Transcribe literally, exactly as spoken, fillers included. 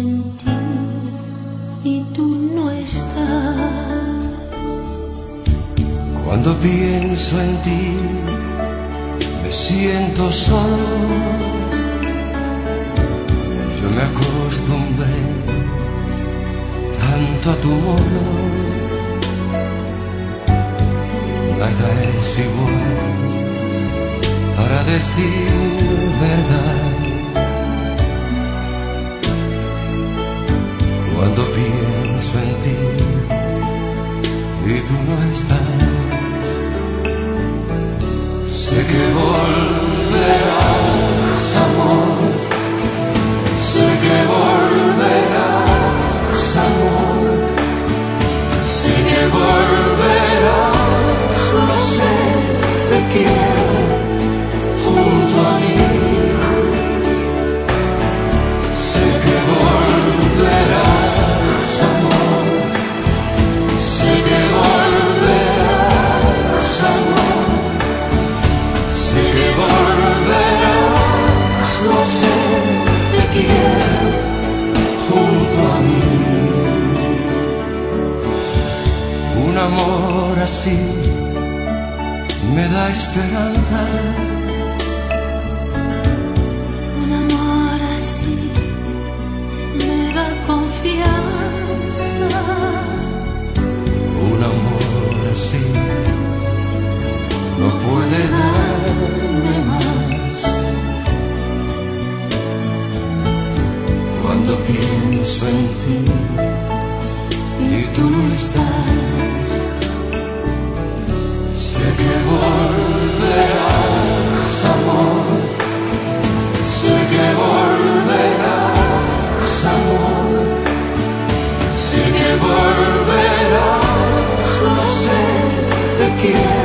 en ti y tú no estás. Cuando pienso en ti me siento solo. Yo me acostumbré tanto a tu modo. Nada es igual, para decir verdad. Cuando pienso en ti y tú no estás, sé que volverás, amor. Sé que volverás, amor. Sé que volverás, lo sé, te quiero junto a mí. Sé que volverás, amor. Sé que volverás, amor. Sé que volverás, lo sé, te quiero junto a mí. Un amor así me da esperanza. Un amor así me da confianza. Un amor así no puede darme más. Cuando pienso en ti y tú no estás, sé que volverás, amor. Sé que volverás, amor. Sé que volverás, lo sé, te quiero